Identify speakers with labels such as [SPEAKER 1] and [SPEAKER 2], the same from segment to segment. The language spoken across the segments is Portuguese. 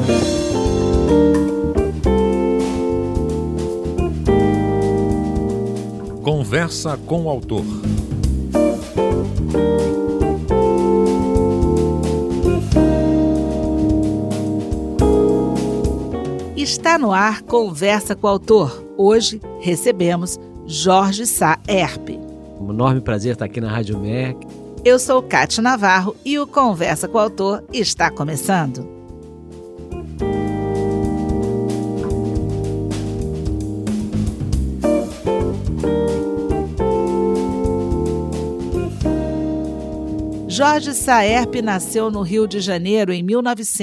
[SPEAKER 1] Conversa com o autor.
[SPEAKER 2] Está no ar Conversa com o Autor. Hoje recebemos Jorge Sá Erpe.
[SPEAKER 3] Um enorme prazer estar aqui na Rádio MEC.
[SPEAKER 2] Eu sou Cátia Navarro e o Conversa com o Autor está começando. Jorge Sá Erpe nasceu no Rio de Janeiro em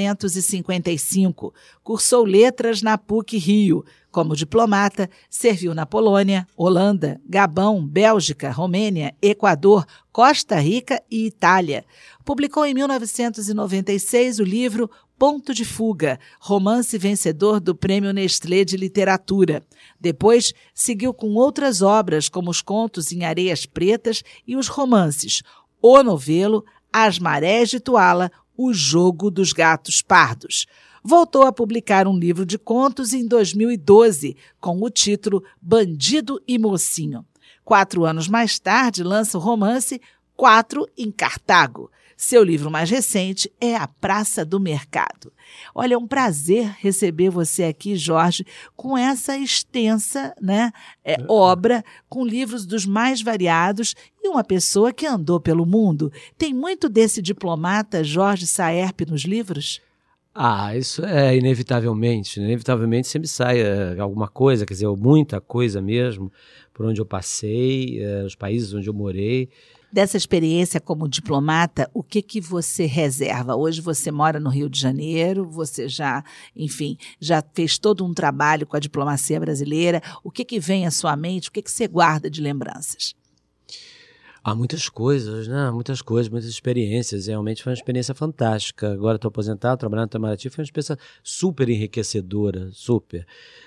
[SPEAKER 2] 1955. Cursou letras na PUC-Rio. Como diplomata, serviu na Polônia, Holanda, Gabão, Bélgica, Romênia, Equador, Costa Rica e Itália. Publicou em 1996 o livro Ponto de Fuga, romance vencedor do Prêmio Nestlé de Literatura. Depois, seguiu com outras obras, como os contos em Areias Pretas e os romances O Novelo, As Marés de Tuala, O Jogo dos Gatos Pardos. Voltou a publicar um livro de contos em 2012, com o título Bandido e Mocinho. 4 anos mais tarde, lança o romance 4 em Cartago. Seu livro mais recente é A Praça do Mercado. Olha, é um prazer receber você aqui, Jorge, com essa extensa obra, com livros dos mais variados e uma pessoa que andou pelo mundo. Tem muito desse diplomata Jorge Sá Erpe nos livros?
[SPEAKER 3] Isso é inevitavelmente. Inevitavelmente sempre sai alguma coisa, quer dizer, muita coisa mesmo, por onde eu passei, os países onde eu morei.
[SPEAKER 2] Dessa experiência como diplomata, o que você reserva? Hoje você mora no Rio de Janeiro, você já fez todo um trabalho com a diplomacia brasileira. O que vem à sua mente? O que você guarda de lembranças?
[SPEAKER 3] Muitas coisas, né? Muitas coisas, muitas experiências. Realmente foi uma experiência fantástica. Agora estou aposentado, trabalhando no Itamaraty, foi uma experiência super enriquecedora, super.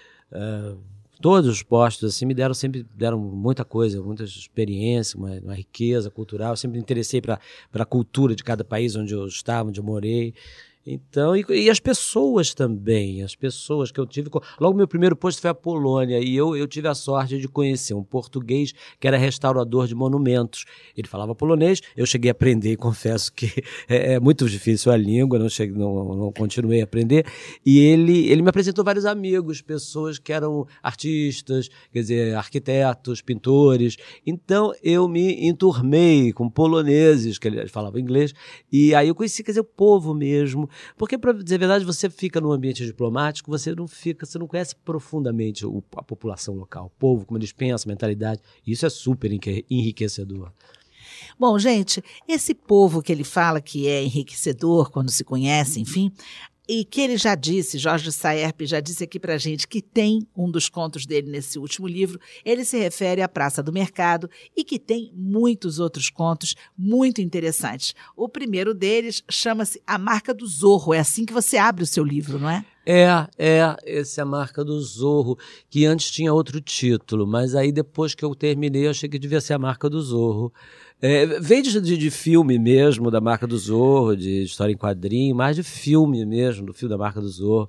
[SPEAKER 3] Todos os postos assim me deram muita coisa, muita experiência, uma riqueza cultural. Eu sempre me interessei para a cultura de cada país onde eu estava, onde eu morei. Então, e as pessoas também, as pessoas que eu tive. Logo, meu primeiro posto foi a Polônia e eu tive a sorte de conhecer um português que era restaurador de monumentos. Ele falava polonês, eu cheguei a aprender e confesso que é muito difícil a língua, não continuei a aprender. E ele me apresentou vários amigos, pessoas que eram artistas, quer dizer, arquitetos, pintores. Então, eu me enturmei com poloneses, que eles falavam inglês, e aí eu conheci, quer dizer, o povo mesmo. Porque, para dizer a verdade, você fica num ambiente diplomático, você não conhece profundamente a população local, o povo, como eles pensam, a mentalidade. Isso é super enriquecedor.
[SPEAKER 2] Bom, gente, esse povo que ele fala que é enriquecedor quando se conhece, enfim, e que ele já disse, Jorge Sá Erpe já disse aqui pra gente que tem um dos contos dele nesse último livro, ele se refere à Praça do Mercado e que tem muitos outros contos muito interessantes. O primeiro deles chama-se A Marca do Zorro, é assim que você abre o seu livro, não é?
[SPEAKER 3] Essa é a Marca do Zorro, que antes tinha outro título, mas aí depois que eu terminei eu achei que devia ser A Marca do Zorro. Veio de filme mesmo, da Marca do Zorro, de história em quadrinho, mais de filme mesmo, do filme da Marca do Zorro.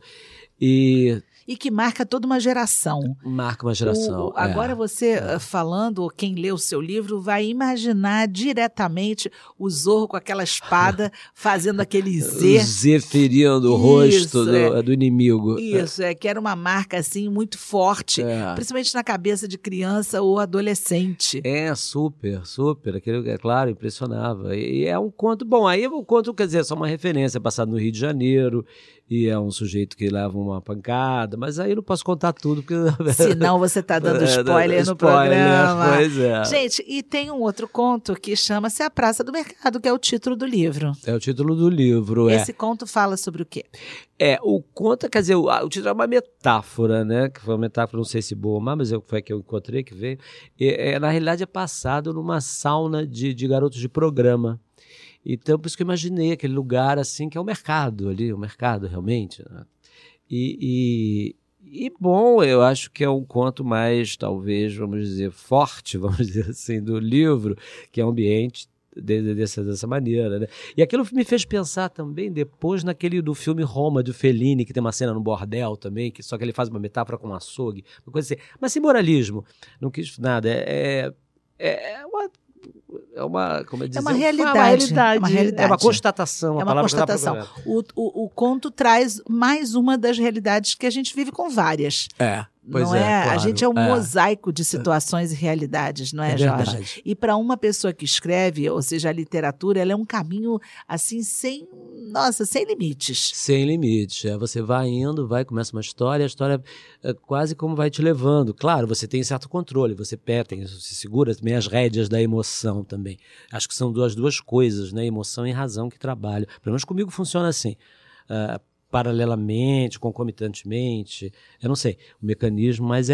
[SPEAKER 2] E que marca toda uma geração.
[SPEAKER 3] Marca uma geração.
[SPEAKER 2] Agora você falando, quem lê o seu livro, vai imaginar diretamente o Zorro com aquela espada fazendo aquele Z.
[SPEAKER 3] O Z ferindo o rosto do inimigo.
[SPEAKER 2] Isso, que era uma marca assim muito forte, principalmente na cabeça de criança ou adolescente.
[SPEAKER 3] Super. Aquilo, é claro, impressionava. E é um conto, bom, aí o conto, quer dizer, é só uma referência, passado no Rio de Janeiro, e é um sujeito que leva uma pancada, mas aí eu não posso contar tudo, porque...
[SPEAKER 2] Senão você está dando spoiler no programa.
[SPEAKER 3] Pois é.
[SPEAKER 2] Gente, e tem um outro conto que chama-se A Praça do Mercado, que é o título do livro.
[SPEAKER 3] É o título do livro,
[SPEAKER 2] Esse conto fala sobre o quê?
[SPEAKER 3] O conto, quer dizer, o título é uma metáfora, né? Que foi uma metáfora, não sei se boa ou má, mas foi a que eu encontrei, que veio. Na realidade, é passado numa sauna de garotos de programa. Então, por isso que eu imaginei aquele lugar assim, que é o mercado ali, o mercado realmente, né? E bom, eu acho que é um conto mais, talvez, vamos dizer, forte, vamos dizer assim, do livro, que é um ambiente dessa maneira, né? E aquilo me fez pensar também depois naquele do filme Roma, de Fellini, que tem uma cena no bordel também, só que ele faz uma metáfora com um açougue, uma coisa assim. Mas sem moralismo, não quis nada, como dizer,
[SPEAKER 2] é uma realidade.
[SPEAKER 3] É uma constatação.
[SPEAKER 2] É uma constatação. O conto traz mais uma das realidades que a gente vive com várias.
[SPEAKER 3] Pois
[SPEAKER 2] não é?
[SPEAKER 3] Claro.
[SPEAKER 2] A gente é um mosaico de situações e realidades, não é, Jorge?
[SPEAKER 3] Verdade.
[SPEAKER 2] E para uma pessoa que escreve, ou seja, a literatura, ela é um caminho assim sem limites.
[SPEAKER 3] Sem limites. Você vai indo, começa uma história, a história quase como vai te levando. Claro, você tem certo controle, você segura também as rédeas da emoção também. Acho que são duas coisas, né? Emoção e razão que trabalham. Pelo menos comigo funciona assim. Paralelamente, concomitantemente, eu não sei o mecanismo, mas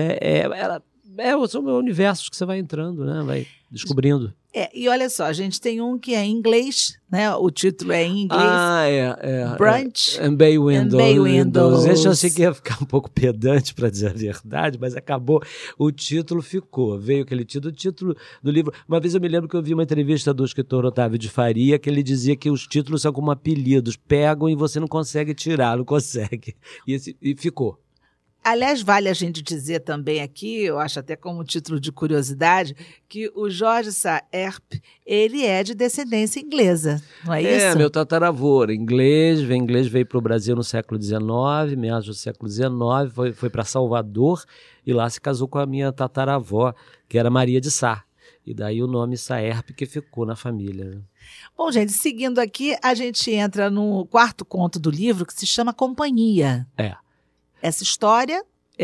[SPEAKER 3] são universos que você vai entrando, né? Vai descobrindo.
[SPEAKER 2] E olha só, a gente tem um que é em inglês, né? O título é em inglês. Brunch
[SPEAKER 3] and Bay Windows. Eu achei que ia ficar um pouco pedante, para dizer a verdade, mas acabou. O título ficou. Veio aquele título, o título do livro. Uma vez eu me lembro que eu vi uma entrevista do escritor Otávio de Faria, que ele dizia que os títulos são como apelidos, pegam e você não consegue tirar, não consegue. E ficou.
[SPEAKER 2] Aliás, vale a gente dizer também aqui, eu acho até como título de curiosidade, que o Jorge Saerp, ele é de descendência inglesa, não é isso?
[SPEAKER 3] Meu tataravô, inglês veio para o Brasil no século XIX, meados do século XIX, foi para Salvador e lá se casou com a minha tataravó, que era Maria de Sá. E daí o nome Saerp que ficou na família.
[SPEAKER 2] Bom, gente, seguindo aqui, a gente entra no quarto conto do livro, que se chama Companhia. Essa história,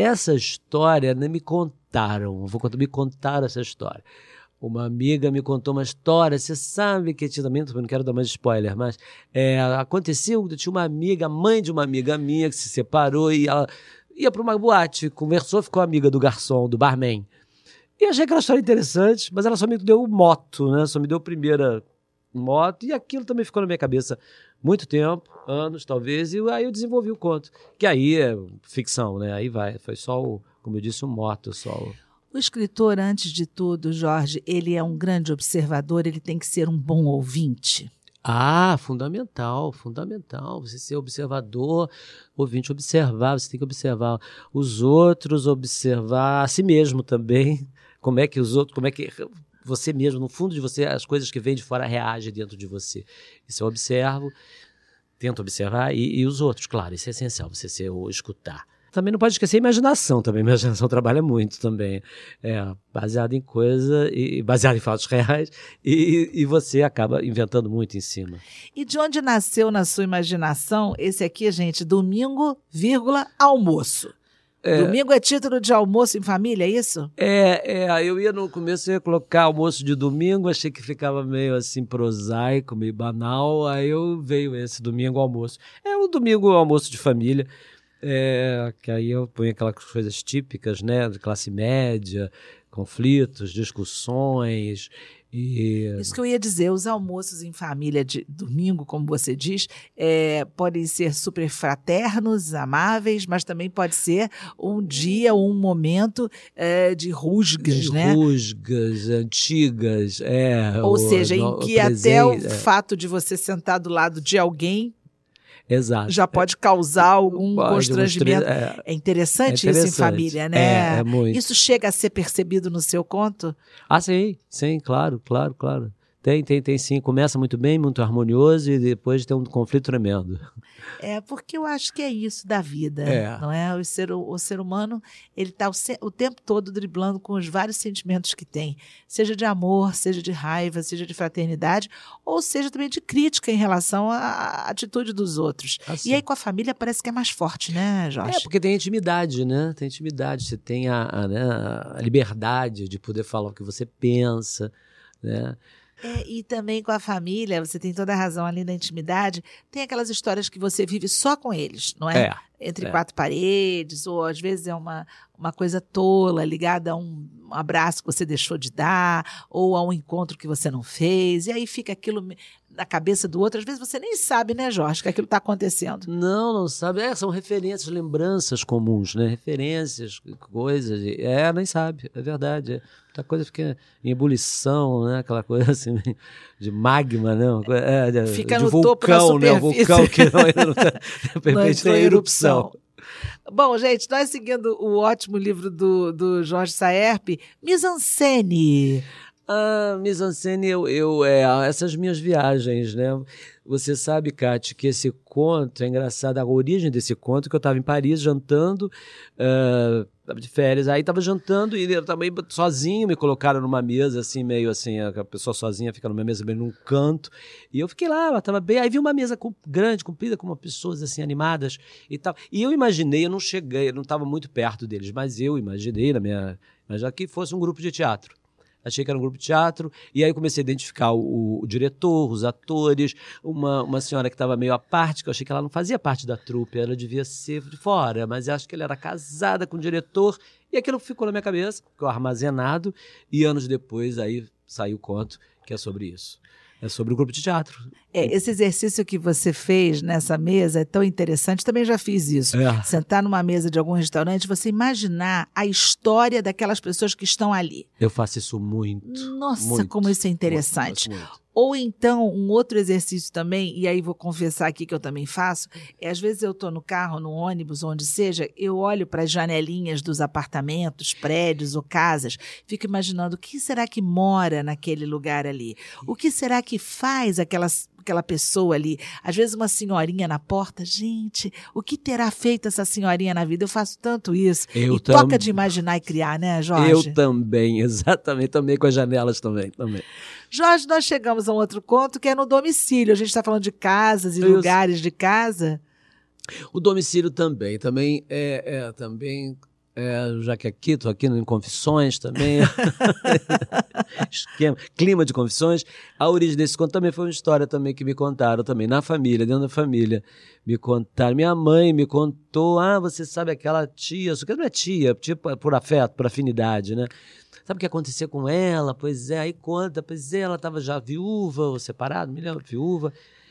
[SPEAKER 3] né, me contaram essa história. Uma amiga me contou uma história, você sabe que também não quero dar mais spoiler, mas aconteceu que tinha uma amiga, mãe de uma amiga minha que se separou e ela ia para uma boate, conversou, ficou amiga do garçom, do barman. E achei aquela história interessante, mas ela só me deu o moto, né? Só me deu a primeira moto e aquilo também ficou na minha cabeça muito tempo, anos talvez, e aí eu desenvolvi o conto, que aí é ficção, né? Aí foi só, como eu disse, um moto, só.
[SPEAKER 2] O escritor, antes de tudo, Jorge, ele é um grande observador, ele tem que ser um bom ouvinte.
[SPEAKER 3] Fundamental. Você ser observador, ouvinte, observar, você tem que observar os outros, observar a si mesmo também, como é que você mesmo, no fundo de você, as coisas que vêm de fora reagem dentro de você. Isso eu observo, tento observar, e os outros, claro, isso é essencial, você escutar. Também não pode esquecer a imaginação também, a imaginação trabalha muito também, baseada em coisa, e baseada em fatos reais, e você acaba inventando muito em cima.
[SPEAKER 2] E de onde nasceu na sua imaginação esse aqui, gente, domingo, almoço? Domingo é título de almoço em família, é isso?
[SPEAKER 3] Eu ia no começo, eu ia colocar almoço de domingo, achei que ficava meio assim prosaico, meio banal, aí veio esse domingo almoço. O domingo almoço de família, que aí eu ponho aquelas coisas típicas, né, de classe média, conflitos, discussões.
[SPEAKER 2] Isso que eu ia dizer, os almoços em família de domingo, como você diz, podem ser super fraternos, amáveis, mas também pode ser um dia, um momento de rusgas, né?
[SPEAKER 3] Rusgas, antigas.
[SPEAKER 2] Ou seja, em que até o fato de você sentar do lado de alguém
[SPEAKER 3] Exato.
[SPEAKER 2] já pode causar algum constrangimento. É interessante isso em família, né?
[SPEAKER 3] É muito.
[SPEAKER 2] Isso chega a ser percebido no seu conto?
[SPEAKER 3] Sim, claro. Tem sim. Começa muito bem, muito harmonioso e depois tem um conflito tremendo.
[SPEAKER 2] Porque eu acho que é isso da vida, não é? O ser humano, ele está o tempo todo driblando com os vários sentimentos que tem, seja de amor, seja de raiva, seja de fraternidade, ou seja também de crítica em relação à atitude dos outros.
[SPEAKER 3] Assim.
[SPEAKER 2] E aí com a família parece que é mais forte, né, Jorge?
[SPEAKER 3] Porque tem intimidade, né? Você tem a liberdade de poder falar o que você pensa, né?
[SPEAKER 2] E também com a família, você tem toda a razão ali na intimidade, tem aquelas histórias que você vive só com eles, não é? Entre quatro paredes, ou às vezes é uma coisa tola, ligada a um abraço que você deixou de dar, ou a um encontro que você não fez, e aí fica aquilo na cabeça do outro, às vezes você nem sabe, né, Jorge, que aquilo está acontecendo.
[SPEAKER 3] Não sabe. São referências, lembranças comuns, né? Referências, coisas. Nem sabe, é verdade. Muita coisa fica em ebulição, né? Aquela coisa assim de magma, né?
[SPEAKER 2] Fica
[SPEAKER 3] de
[SPEAKER 2] no
[SPEAKER 3] vulcão,
[SPEAKER 2] topo da superfície.
[SPEAKER 3] Né? O vulcão que ainda não está em erupção.
[SPEAKER 2] Bom, gente, nós seguindo o ótimo livro do Jorge Saerp, Mise-en-Scène.
[SPEAKER 3] Mise-en-Scène, essas minhas viagens, né? Você sabe, Kate, que esse conto é engraçado, a origem desse conto, que eu estava em Paris jantando, estava de férias, aí estava jantando e eu também sozinho, me colocaram numa mesa, assim, meio assim, a pessoa sozinha fica numa mesa, meio num canto, e eu fiquei lá, estava bem, aí vi uma mesa grande, comprida, com umas pessoas assim, animadas e tal, e eu imaginei, eu não estava muito perto deles, mas eu imaginei, mas que fosse um grupo de teatro. Achei que era um grupo de teatro, e aí eu comecei a identificar o diretor, os atores, uma senhora que estava meio à parte, que eu achei que ela não fazia parte da trupe, ela devia ser de fora, mas eu acho que ela era casada com o diretor, e aquilo ficou na minha cabeça, ficou armazenado, e anos depois aí saiu o conto que é sobre isso. É sobre o grupo de teatro.
[SPEAKER 2] Esse exercício que você fez nessa mesa é tão interessante. Também já fiz isso. Sentar numa mesa de algum restaurante, você imaginar a história daquelas pessoas que estão ali.
[SPEAKER 3] Eu faço isso muito.
[SPEAKER 2] Nossa,
[SPEAKER 3] muito,
[SPEAKER 2] como isso é interessante.
[SPEAKER 3] Muito.
[SPEAKER 2] Ou então, um outro exercício também, e aí vou confessar aqui que eu também faço, às vezes eu estou no carro, no ônibus, onde seja, eu olho para as janelinhas dos apartamentos, prédios ou casas, fico imaginando o que será que mora naquele lugar ali? O que será que faz aquela pessoa ali? Às vezes uma senhorinha na porta, gente, o que terá feito essa senhorinha na vida? Eu faço tanto isso. Toca de imaginar e criar, né, Jorge?
[SPEAKER 3] Eu também, exatamente, também com as janelas também.
[SPEAKER 2] Jorge, nós chegamos a um outro conto que é no domicílio. A gente está falando de casas e lugares de casa.
[SPEAKER 3] O domicílio também já que estou aqui em Confissões também, clima de Confissões, a origem desse conto também foi uma história também que me contaram também, na família, dentro da família, me contaram, minha mãe me contou, você sabe aquela tia, isso que não é tia por afeto, por afinidade, né? Sabe o que aconteceu com ela? Pois é, aí conta, ela estava já viúva ou separada, me lembro, viúva,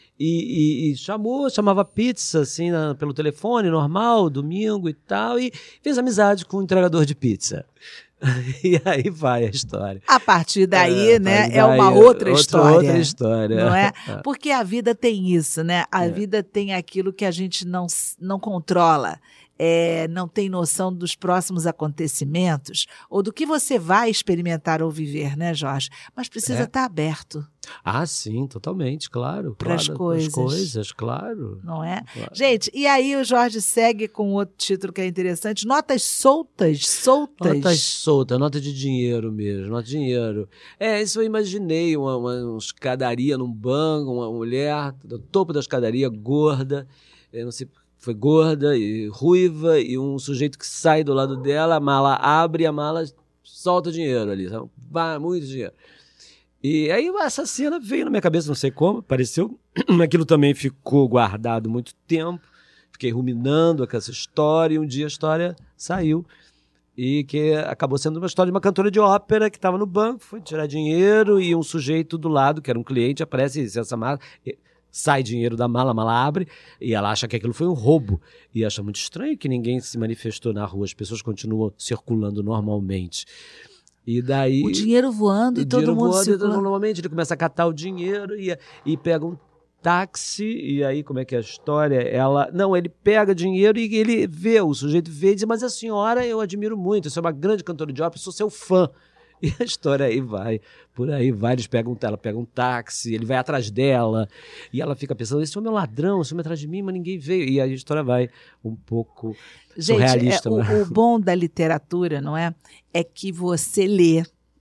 [SPEAKER 3] e chamava pizza, assim, pelo telefone, normal, domingo e tal, e fez amizade com um entregador de pizza. E aí vai a história.
[SPEAKER 2] A partir daí, é uma outra história.
[SPEAKER 3] Outra história.
[SPEAKER 2] Não é? Porque a vida tem isso, né? A vida tem aquilo que a gente não controla. Não tem noção dos próximos acontecimentos ou do que você vai experimentar ou viver, né, Jorge? Mas precisa estar aberto.
[SPEAKER 3] Sim, totalmente, claro.
[SPEAKER 2] Para as
[SPEAKER 3] coisas, claro.
[SPEAKER 2] Não é?
[SPEAKER 3] Claro.
[SPEAKER 2] Gente, e aí o Jorge segue com outro título que é interessante, Notas Soltas.
[SPEAKER 3] Notas soltas, nota de dinheiro mesmo, nota de dinheiro. Isso eu imaginei, uma escadaria num banco, uma mulher do topo da escadaria, gorda, não sei, foi gorda e ruiva, e um sujeito que sai do lado dela, a mala abre, a mala solta dinheiro ali, sabe? Muito dinheiro. E aí essa cena veio na minha cabeça, não sei como, apareceu, aquilo também ficou guardado muito tempo, fiquei ruminando com essa história, e um dia a história saiu, e que acabou sendo uma história de uma cantora de ópera que estava no banco, foi tirar dinheiro, e um sujeito do lado, que era um cliente, aparece e diz, essa mala... Sai dinheiro da mala, a mala abre, e ela acha que aquilo foi um roubo. E acha muito estranho que ninguém se manifestou na rua, as pessoas continuam circulando normalmente. E daí...
[SPEAKER 2] O dinheiro voando e todo mundo circulando.
[SPEAKER 3] Normalmente ele começa a catar o dinheiro e pega um táxi, e aí como é que é a história? Ele pega dinheiro e ele vê, o sujeito vê e diz, mas a senhora eu admiro muito, você é uma grande cantora de ópera, sou seu fã. E a história por aí vai, ela pega um táxi, ele vai atrás dela, e ela fica pensando, esse homem é um ladrão, esse homem é atrás de mim, mas ninguém veio. E a história vai um pouco surrealista.
[SPEAKER 2] O bom da literatura, não é? É que você lê,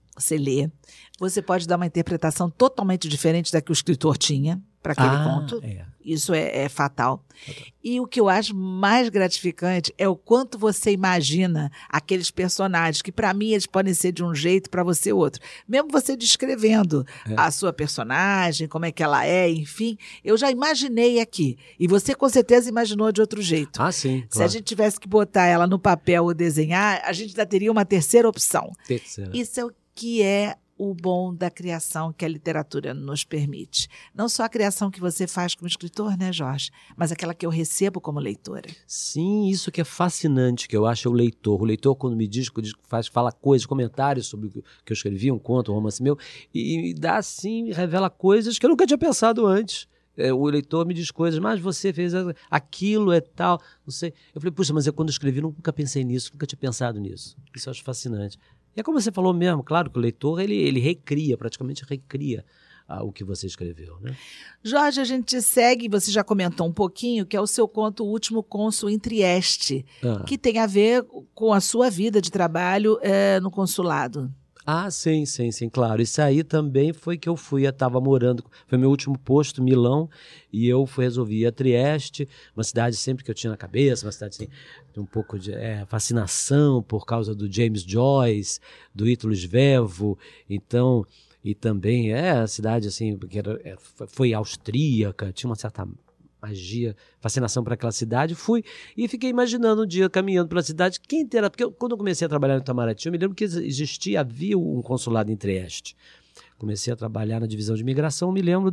[SPEAKER 2] você pode dar uma interpretação totalmente diferente da que o escritor tinha para aquele conto. Isso é fatal. E o que eu acho mais gratificante é o quanto você imagina aqueles personagens, que para mim eles podem ser de um jeito, para você outro. Mesmo você descrevendo a sua personagem, como é que ela é, enfim, eu já imaginei aqui. E você com certeza imaginou de outro jeito.
[SPEAKER 3] Sim, claro.
[SPEAKER 2] Se a gente tivesse que botar ela no papel ou desenhar, a gente ainda teria uma terceira opção. Isso é o que é o bom da criação que a literatura nos permite. Não só a criação que você faz como escritor, né, Jorge? Mas aquela que eu recebo como leitora.
[SPEAKER 3] Sim, isso que é fascinante, que eu acho o leitor. O leitor, quando me diz, fala coisas, comentários sobre o que eu escrevi, um conto, um romance meu, e dá assim, revela coisas que eu nunca tinha pensado antes. O leitor me diz coisas, mas você fez aquilo, é tal, não sei. Eu falei, puxa, mas eu quando escrevi nunca pensei nisso, nunca tinha pensado nisso. Isso eu acho fascinante. E é como você falou mesmo, claro que o leitor, ele recria, praticamente recria o que você escreveu, né?
[SPEAKER 2] Jorge, a gente segue, você já comentou um pouquinho, que é o seu conto O Último Cônsul em Trieste, que tem a ver com a sua vida de trabalho no consulado.
[SPEAKER 3] Ah, sim, claro. Isso aí também foi que eu estava morando, foi meu último posto, Milão, e eu resolvi ir a Trieste, uma cidade sempre que eu tinha na cabeça, uma cidade assim, de um pouco de fascinação por causa do James Joyce, do Ítalo Svevo, então, e também a cidade assim, que foi austríaca, tinha uma certa magia, fascinação para aquela cidade, fui e fiquei imaginando um dia caminhando pela cidade, porque quando eu comecei a trabalhar no Itamaraty, eu me lembro que havia um consulado em Trieste. Comecei a trabalhar na divisão de imigração, me lembro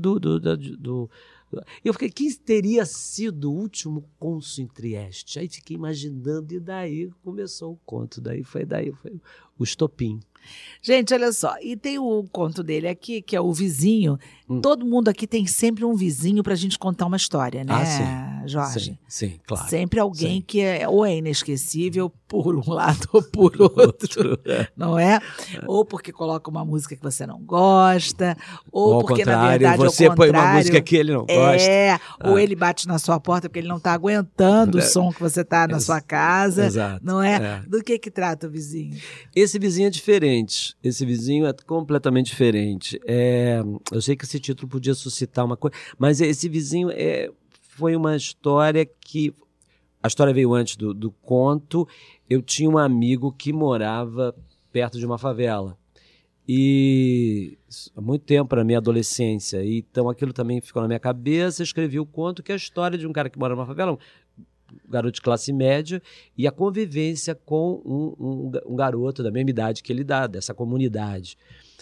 [SPEAKER 3] eu fiquei, quem teria sido o último cônsul em Trieste? Aí fiquei imaginando, e daí começou o conto, daí foi o estopim.
[SPEAKER 2] Gente, olha só, e tem o conto dele aqui, que é o vizinho. Todo mundo aqui tem sempre um vizinho pra gente contar uma história, né, Jorge?
[SPEAKER 3] Sim, claro.
[SPEAKER 2] Sempre alguém que ou é inesquecível por um lado ou por outro, não é? Ou porque coloca uma música que você não gosta, ou porque, na verdade,
[SPEAKER 3] você põe uma música que ele não gosta.
[SPEAKER 2] Ou ele bate na sua porta porque ele não tá aguentando o som que você tá na sua casa,
[SPEAKER 3] exato,
[SPEAKER 2] não é? Do que trata o vizinho?
[SPEAKER 3] Esse vizinho é diferente. Esse vizinho é completamente diferente. Eu sei que esse título podia suscitar uma coisa, mas esse vizinho foi uma história que... A história veio antes do conto. Eu tinha um amigo que morava perto de uma favela. E há muito tempo, na minha adolescência. Então aquilo também ficou na minha cabeça. Eu escrevi o conto, que é a história de um cara que mora numa favela, um garoto de classe média, e a convivência com um garoto da mesma idade que ele dá, dessa comunidade.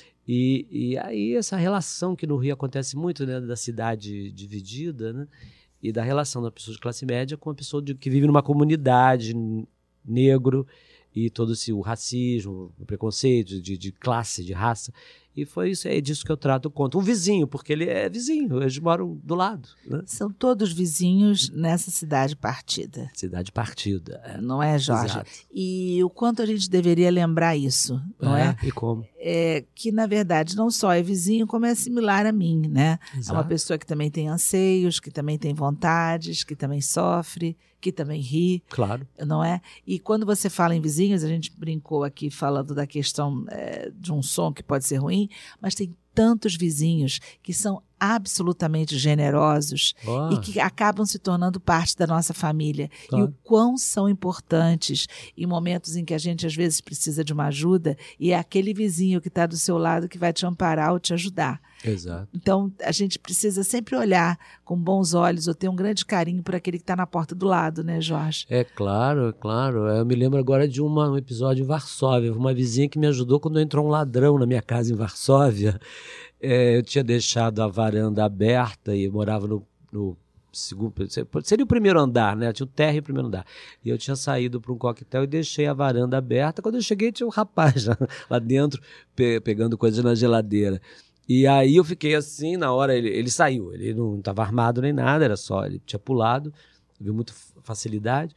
[SPEAKER 3] E aí essa relação que no Rio acontece muito, né, da cidade dividida, né, e da relação da pessoa de classe média com a pessoa que vive numa comunidade negro, e todo o racismo, o preconceito de classe, de raça. E foi isso, é disso que eu trato o conto. Um vizinho, porque ele é vizinho, eles moram do lado. Né?
[SPEAKER 2] São todos vizinhos nessa cidade partida.
[SPEAKER 3] Cidade partida.
[SPEAKER 2] Não é, Jorge?
[SPEAKER 3] Exato.
[SPEAKER 2] E o quanto a gente deveria lembrar isso, não é?
[SPEAKER 3] E como?
[SPEAKER 2] Que, na verdade, não só é vizinho, como é similar a mim, né?
[SPEAKER 3] Exato.
[SPEAKER 2] É uma pessoa que também tem anseios, que também tem vontades, que também sofre, que também ri.
[SPEAKER 3] Claro.
[SPEAKER 2] Não é? E quando você fala em vizinhos, a gente brincou aqui falando da questão de um som que pode ser ruim, mas tem tantos vizinhos que são absolutamente generosos e que acabam se tornando parte da nossa família.
[SPEAKER 3] Claro.
[SPEAKER 2] E o quão são importantes em momentos em que a gente às vezes precisa de uma ajuda, e é aquele vizinho que está do seu lado que vai te amparar ou te ajudar.
[SPEAKER 3] Exato.
[SPEAKER 2] Então, a gente precisa sempre olhar com bons olhos ou ter um grande carinho por aquele que está na porta do lado, né, Jorge?
[SPEAKER 3] É claro. Eu me lembro agora de um episódio em Varsóvia, uma vizinha que me ajudou quando entrou um ladrão na minha casa em Varsóvia. Eu tinha deixado a varanda aberta e eu morava no segundo, seria o primeiro andar, né? Tinha o térreo e o primeiro andar. E eu tinha saído para um coquetel e deixei a varanda aberta. Quando eu cheguei, tinha um rapaz lá dentro pegando coisas na geladeira. E aí eu fiquei assim, na hora ele saiu. Ele não estava armado nem nada, era só, ele tinha pulado, viu muita facilidade.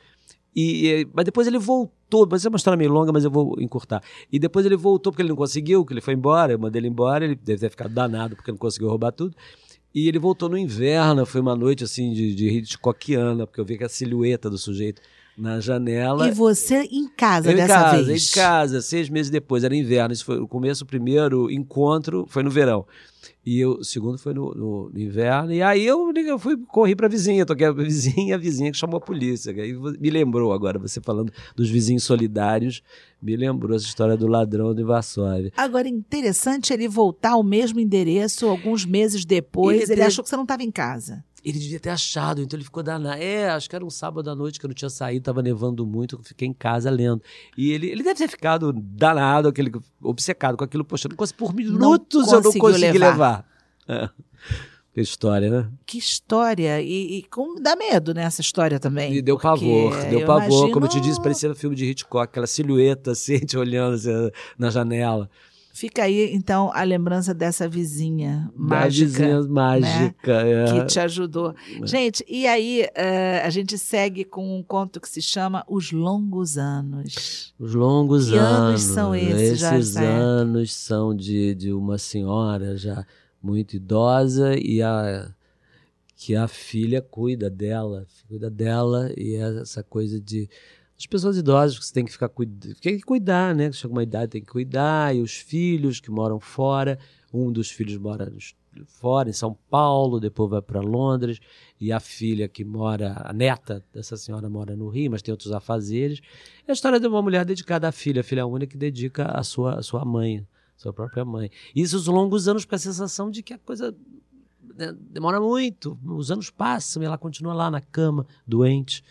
[SPEAKER 3] Mas depois ele voltou, mas é uma história meio longa, mas eu vou encurtar. E depois ele voltou porque ele não conseguiu, que ele foi embora, eu mandei ele embora, ele deve ter ficado danado porque não conseguiu roubar tudo. E ele voltou no inverno, foi uma noite assim de Hitchcockiana, porque eu vi que a silhueta do sujeito na janela.
[SPEAKER 2] E você em casa dessa vez?
[SPEAKER 3] Em casa, 6 meses depois, era inverno. Isso foi o começo, o primeiro encontro foi no verão. E o segundo foi no inverno. E aí eu corri para a vizinha, toquei a vizinha que chamou a polícia. Aí me lembrou agora, você falando dos vizinhos solidários, me lembrou essa história do ladrão de Varsóvia.
[SPEAKER 2] Agora, interessante ele voltar ao mesmo endereço alguns meses depois. Ele achou que você não estava em casa.
[SPEAKER 3] Ele devia ter achado, então ele ficou danado. Acho que era um sábado à noite que eu não tinha saído, tava nevando muito, eu fiquei em casa lendo. E ele deve ter ficado danado, obcecado com aquilo. Poxa, por minutos eu não consegui levar. Que história, né?
[SPEAKER 2] Que história. E como dá medo, né, essa história também.
[SPEAKER 3] E deu pavor.
[SPEAKER 2] Imagino...
[SPEAKER 3] Como eu te disse, parecia um filme de Hitchcock, aquela silhueta assim, te olhando assim, na janela.
[SPEAKER 2] Fica aí, então, a lembrança dessa vizinha mágica.
[SPEAKER 3] Vizinha mágica,
[SPEAKER 2] né? Que te ajudou. Gente, e aí a gente segue com um conto que se chama Os Longos Anos.
[SPEAKER 3] Os Longos
[SPEAKER 2] que anos são esses, Jorge
[SPEAKER 3] Esses anos são de uma senhora já muito idosa e que a filha cuida dela, e essa coisa de... As pessoas idosas que você tem que tem que cuidar, né? Chega uma idade, tem que cuidar. E os filhos que moram fora. Um dos filhos mora fora, em São Paulo, depois vai para Londres. E a filha a neta dessa senhora mora no Rio, mas tem outros afazeres. É a história de uma mulher dedicada à filha. A filha única que dedica à sua mãe, sua própria mãe. E isso os longos anos, com a sensação de que a coisa, né, demora muito. Os anos passam e ela continua lá na cama, doente.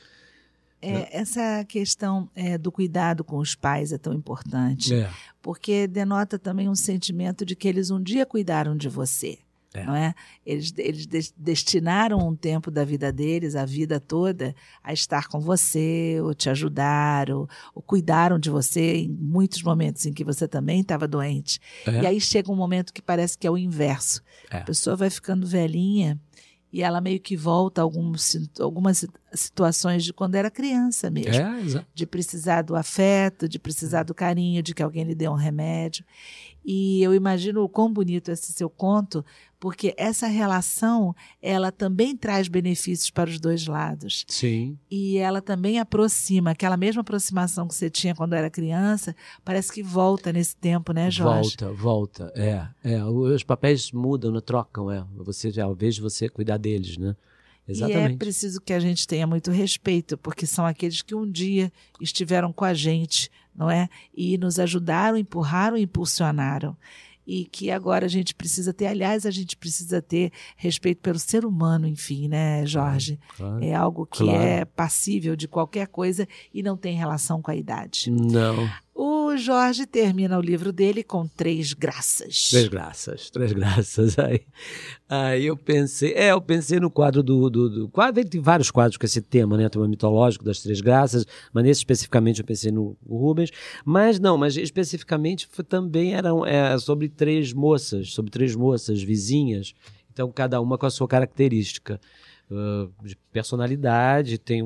[SPEAKER 2] Essa questão do cuidado com os pais é tão importante, porque denota também um sentimento de que eles um dia cuidaram de você, não é? Eles destinaram um tempo da vida deles, a vida toda, a estar com você, ou te ajudaram, ou cuidaram de você em muitos momentos em que você também estava doente. E aí chega um momento que parece que é o inverso. A pessoa vai ficando velhinha, e ela meio que volta a algumas situações de quando era criança mesmo. De precisar do afeto, de precisar do carinho, de que alguém lhe dê um remédio. E eu imagino o quão bonito esse seu conto, porque essa relação, ela também traz benefícios para os dois lados.
[SPEAKER 3] Sim.
[SPEAKER 2] E ela também aproxima, aquela mesma aproximação que você tinha quando era criança, parece que volta nesse tempo, né, Jorge?
[SPEAKER 3] Volta. Os papéis mudam, né? Trocam, ao invés de você cuidar deles, né? Exatamente.
[SPEAKER 2] E é preciso que a gente tenha muito respeito, porque são aqueles que um dia estiveram com a gente, não é? E nos ajudaram, empurraram, impulsionaram. E que agora a gente precisa ter, aliás, a gente precisa ter respeito pelo ser humano, enfim, né, Jorge?
[SPEAKER 3] Claro,
[SPEAKER 2] é algo que é passível de qualquer coisa e não tem relação com a idade.
[SPEAKER 3] Não.
[SPEAKER 2] O Jorge termina o livro dele com 3 graças.
[SPEAKER 3] 3 graças. Aí eu pensei no quadro do quadro, tem vários quadros com esse tema, né? Tema mitológico das 3 graças, mas nesse especificamente eu pensei no Rubens, mas especificamente também eram sobre 3 moças vizinhas, então cada uma com a sua característica. De personalidade, tem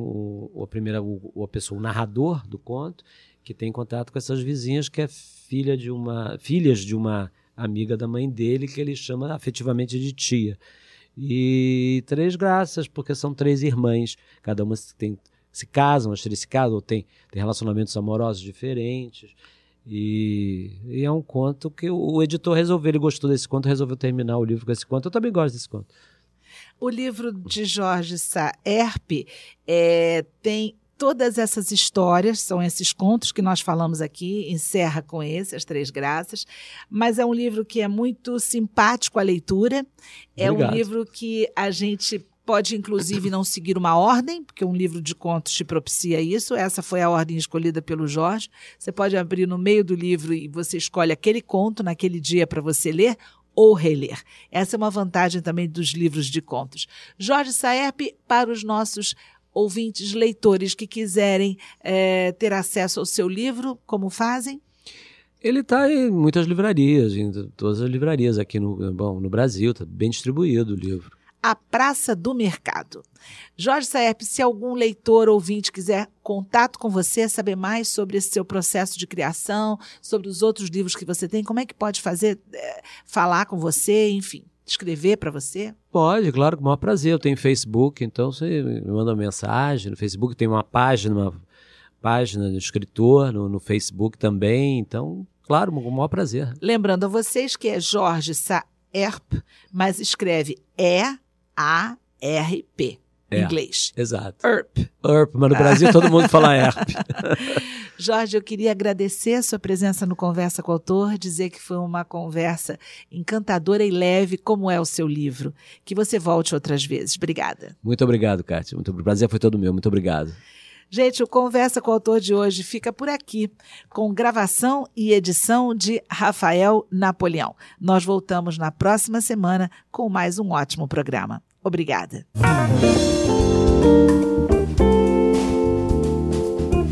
[SPEAKER 3] a pessoa, o narrador do conto, que tem contato com essas vizinhas, que é filhas de uma amiga da mãe dele, que ele chama afetivamente de tia. E 3 graças, porque são 3 irmãs, cada uma se casam, as 3 se casam, ou tem relacionamentos amorosos diferentes. E é um conto que o editor ele gostou desse conto, resolveu terminar o livro com esse conto. Eu também gosto desse conto.
[SPEAKER 2] O livro de Jorge Saerp tem todas essas histórias, são esses contos que nós falamos aqui, encerra com as 3 graças, mas é um livro que é muito simpático à leitura,
[SPEAKER 3] Obrigado.
[SPEAKER 2] Um livro que a gente pode, inclusive, não seguir uma ordem, porque um livro de contos te propicia isso, essa foi a ordem escolhida pelo Jorge, você pode abrir no meio do livro e você escolhe aquele conto naquele dia para você ler, ou reler. Essa é uma vantagem também dos livros de contos. Jorge Saerp, para os nossos ouvintes, leitores que quiserem ter acesso ao seu livro, como fazem?
[SPEAKER 3] Ele está em muitas livrarias, em todas as livrarias aqui no Brasil, está bem distribuído o livro.
[SPEAKER 2] A Praça do Mercado. Jorge Saerp, se algum leitor ouvinte quiser contato com você, saber mais sobre esse seu processo de criação, sobre os outros livros que você tem, como é que pode fazer, falar com você, enfim, escrever para você?
[SPEAKER 3] Pode, claro, com o maior prazer. Eu tenho Facebook, então você me manda uma mensagem. No Facebook tem uma página do escritor, no Facebook também, então, claro, com o maior prazer.
[SPEAKER 2] Lembrando a vocês que é Jorge Saerp, mas escreve E-A-R-P. Em inglês.
[SPEAKER 3] Exato.
[SPEAKER 2] ERP.
[SPEAKER 3] Mas no Brasil todo mundo fala ERP.
[SPEAKER 2] Jorge, eu queria agradecer a sua presença no Conversa com o Autor, dizer que foi uma conversa encantadora e leve, como é o seu livro. Que você volte outras vezes. Obrigada.
[SPEAKER 3] Muito obrigado, Kátia. O prazer foi todo meu. Muito obrigado.
[SPEAKER 2] Gente, o Conversa com o Autor de hoje fica por aqui, com gravação e edição de Rafael Napoleão. Nós voltamos na próxima semana com mais um ótimo programa. Obrigada.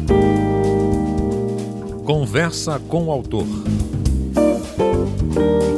[SPEAKER 1] Conversa com o Autor.